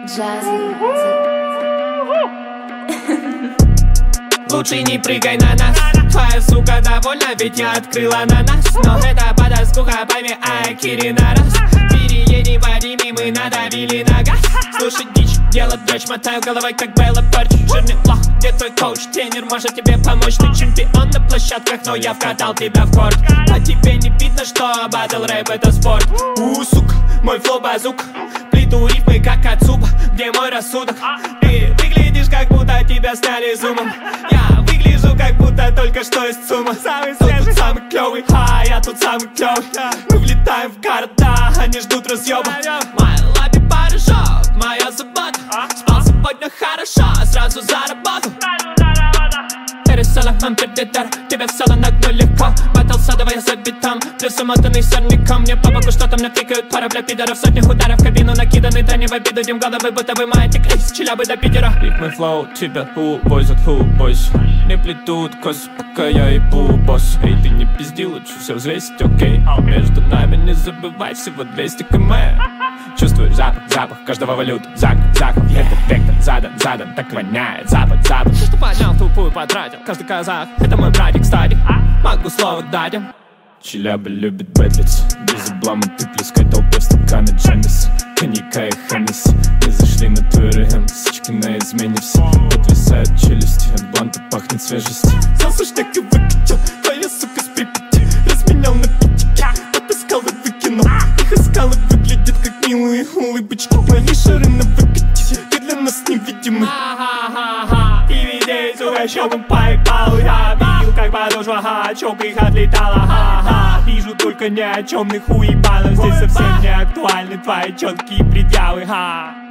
Лучше не прыгай на нас. Твоя сука довольна, ведь я открыла на нас. Но это подоскуха, пойми, Акири на раз. Переедем по Риме, мы надавили на газ. Слушай дичь, делать дочь, мотаю головой, как Белла Порч. Жирный лох, где твой коуч? Тренер может тебе помочь. Ты чемпион на площадках, но я вкатал тебя в корт. А тебе не видно, что батл рэп это спорт. Сука, мой флоу базук. Плиту рифмы, как от супа. Где мой рассудок? Ты выглядишь, как будто тебя сняли зумом. Я выгляжу, как будто только что из ЦУМа. Самый свежий, самый клёвый, я тут самый клёвый. Мы влетаем в города, они ждут разъёба. Моя лапи порошок, моя забота. Спал сегодня хорошо, сразу заработал. Пересела, ампердитер, тебе в село нагну легко. Батл садовая за битом, плюс умотанный сорняком. Мне по боку что-то нафикают, пара бля пидоров. Сотни ударов в кабину накиданы, да не в обиду. Дим головы, будто вы маятник, из Челябы до Питера. Ритмы флоу, тебя увозят, бойс. Не плетут косы, пока я ебу босс. Эй, ты не пизди, лучше все взвесить, окей. Между нами не забывай, всего 200 км. Чувствую запах каждого валют. Заков, этот вектор задан, так воняет. Запад. Что поднял, тупую потратил. Каждый казах, это мой братик, кстати. Могу слово дать им. Челяба любит бэтлиться. Без облама ты плескай толпе в стаканы Джемис. Коньяка и Хеннесси. Не зашли на твой рэм, сучки на измене все. Подвисают челюсти, от бланта пахнет свежестью. Залсу шняк и выкатил, твоя сука с Припяти. Разменял на питике, потаскал и выкинул. Их искал и выглядит как милые улыбочки. Мои шары на выкате, ты для нас невидимый. Ты видей, сука, щелком поебал. Я видел, как подошва, чёлка их отлетала. Вижу только ни о чёмных уебанов. Здесь совсем не актуальны твои чёткие предъявы.